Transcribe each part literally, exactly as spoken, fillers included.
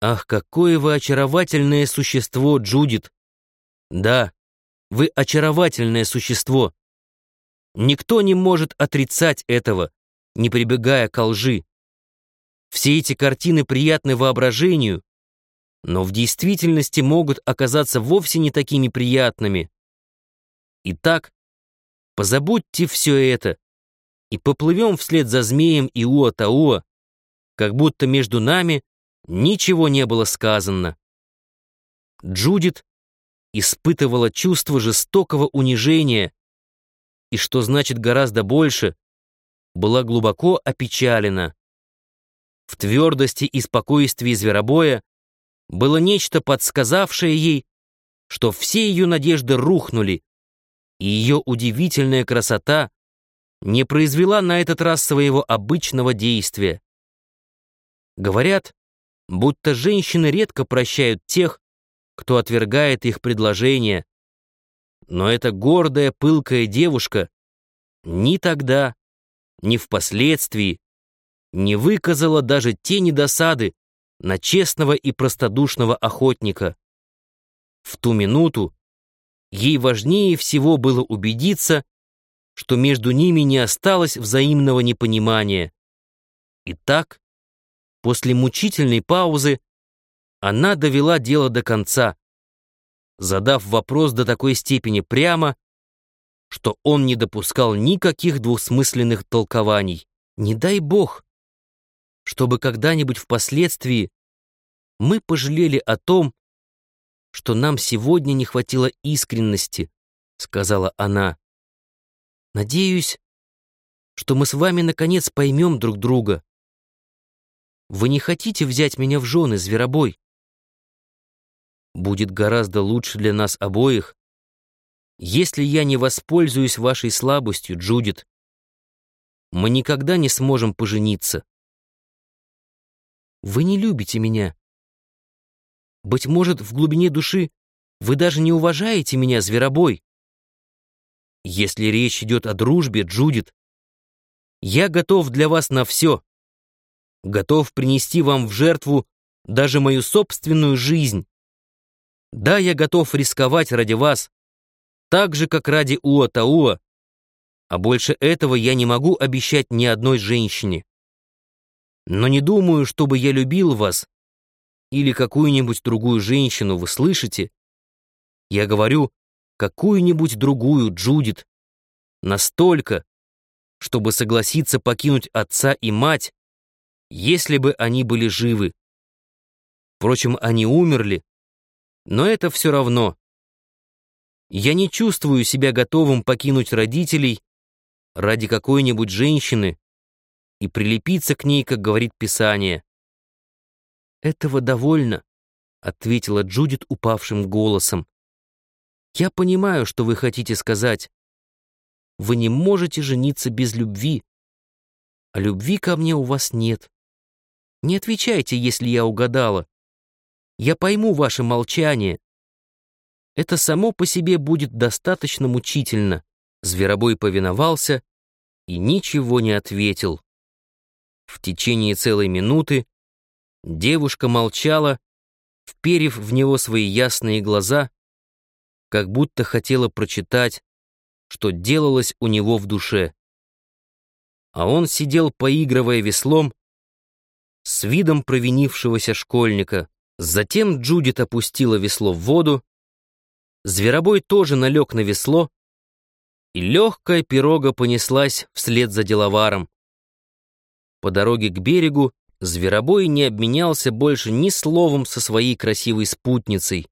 Ах, какое вы очаровательное существо, Джудит! Да, вы очаровательное существо. Никто не может отрицать этого, не прибегая к лжи. Все эти картины приятны воображению, но в действительности могут оказаться вовсе не такими приятными. Итак, позабудьте все это и поплывем вслед за змеем и Уа-Тауа, как будто между нами ничего не было сказано. Джудит испытывала чувство жестокого унижения и, что значит гораздо больше, была глубоко опечалена. В твердости и спокойствии зверобоя было нечто, подсказавшее ей, что все ее надежды рухнули, и ее удивительная красота не произвела на этот раз своего обычного действия. Говорят, будто женщины редко прощают тех, кто отвергает их предложения, но эта гордая, пылкая девушка ни тогда, ни впоследствии не выказала даже тени досады на честного и простодушного охотника. В ту минуту ей важнее всего было убедиться, что между ними не осталось взаимного непонимания. Итак, после мучительной паузы она довела дело до конца, задав вопрос до такой степени прямо, что он не допускал никаких двусмысленных толкований. Не дай Бог, чтобы когда-нибудь впоследствии мы пожалели о том, что нам сегодня не хватило искренности, сказала она. Надеюсь, что мы с вами наконец поймем друг друга. Вы не хотите взять меня в жены, зверобой? Будет гораздо лучше для нас обоих, если я не воспользуюсь вашей слабостью, Джудит. Мы никогда не сможем пожениться. Вы не любите меня. Быть может, в глубине души вы даже не уважаете меня, зверобой. Если речь идет о дружбе, Джудит, я готов для вас на все. Готов принести вам в жертву даже мою собственную жизнь. Да, я готов рисковать ради вас, так же, как ради Уа-Тауа, а больше этого я не могу обещать ни одной женщине. Но не думаю, чтобы я любил вас или какую-нибудь другую женщину, вы слышите? Я говорю, какую-нибудь другую, Джудит, настолько, чтобы согласиться покинуть отца и мать, если бы они были живы. Впрочем, они умерли, но это все равно. Я не чувствую себя готовым покинуть родителей ради какой-нибудь женщины и прилепиться к ней, как говорит Писание. «Этого довольно», — ответила Джудит упавшим голосом. «Я понимаю, что вы хотите сказать. Вы не можете жениться без любви, а любви ко мне у вас нет. Не отвечайте, если я угадала. Я пойму ваше молчание. Это само по себе будет достаточно мучительно». Зверобой повиновался и ничего не ответил. В течение целой минуты девушка молчала, вперев в него свои ясные глаза, как будто хотела прочитать, что делалось у него в душе. А он сидел, поигрывая веслом, с видом провинившегося школьника. Затем Джудит опустила весло в воду, зверобой тоже налег на весло, и легкая пирога понеслась вслед за деловаром. По дороге к берегу зверобой не обменялся больше ни словом со своей красивой спутницей.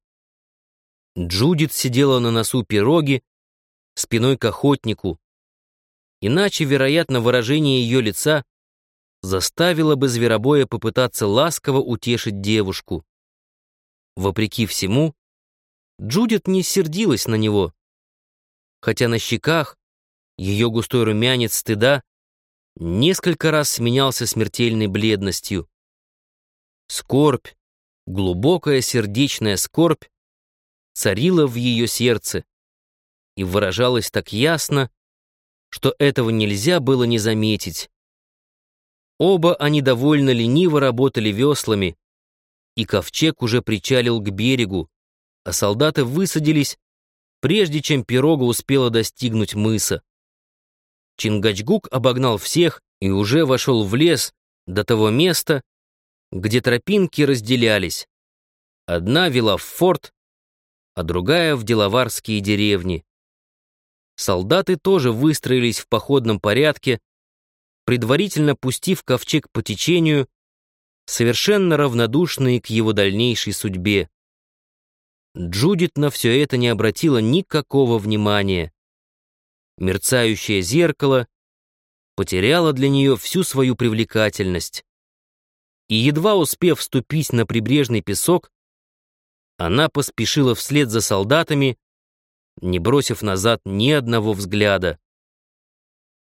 Джудит сидела на носу пироги, спиной к охотнику. Иначе, вероятно, выражение ее лица заставило бы зверобоя попытаться ласково утешить девушку. Вопреки всему, Джудит не сердилась на него, хотя на щеках ее густой румянец стыда несколько раз сменялся смертельной бледностью. Скорбь, глубокая сердечная скорбь, царила в ее сердце и выражалась так ясно, что этого нельзя было не заметить. Оба они довольно лениво работали веслами, и ковчег уже причалил к берегу, а солдаты высадились, прежде чем пирога успела достигнуть мыса. Чингачгук обогнал всех и уже вошел в лес до того места, где тропинки разделялись. Одна вела в форт, а другая — в деловарские деревни. Солдаты тоже выстроились в походном порядке, предварительно пустив ковчег по течению, совершенно равнодушные к его дальнейшей судьбе. Джудит на все это не обратила никакого внимания. Мерцающее зеркало потеряло для нее всю свою привлекательность. И едва успев ступить на прибрежный песок, она поспешила вслед за солдатами, не бросив назад ни одного взгляда.